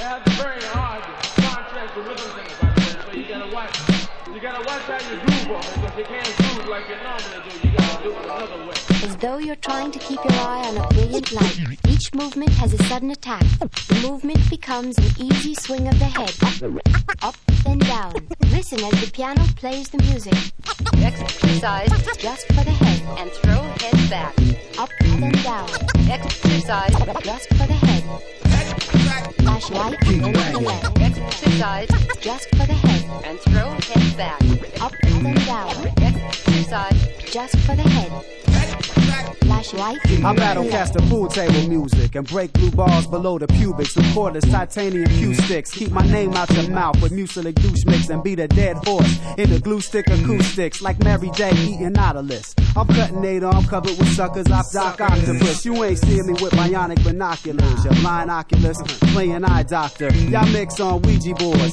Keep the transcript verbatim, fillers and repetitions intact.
have to very hard to contrast the rhythm thing about that. So you gotta watch. You gotta watch how you groove on it, because you can't groove like you normally do. You gotta do it another way. As though you're trying to keep your eye on a brilliant light, each movement has a sudden attack. The movement becomes an easy swing of the head, up, up, then down. Listen as the piano plays the music. Exercise just for the head, and throw head back. Up, then down. Exercise just for the head. Flash right, then to the left. Exercise just for the head, and throw head back. Up, then down. Exercise just for the head. Flash right. I battle cast the pool table music and break blue balls below the pubics with cordless titanium cue sticks. Keep my name out your mouth with mucilage douche mix and beat a dead horse in the glue stick acoustics like Mary J eating Nautilus. I'm cutting eight arm covered with suckers off Doc Octopus. You ain't seeing me with bionic binoculars. Your blind oculus playing eye doctor. Y'all mix on Ouija boards.